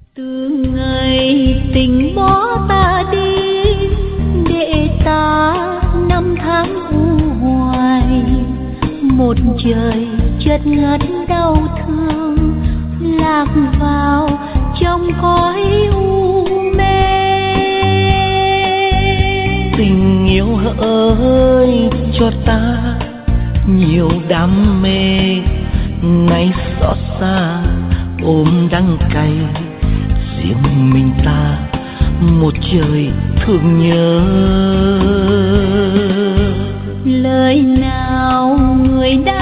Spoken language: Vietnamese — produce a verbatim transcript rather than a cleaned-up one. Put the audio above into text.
Từ ngày tình bỏ ta đi, để ta năm tháng u hoài, một trời chợt ngất đau thương, lạc vào trong cõi u mê. Tình yêu hỡi cho ta nhiều đam mê, ngày xót xa ôm đắng cay, riêng mình ta một trời thương nhớ. Lời nào người đã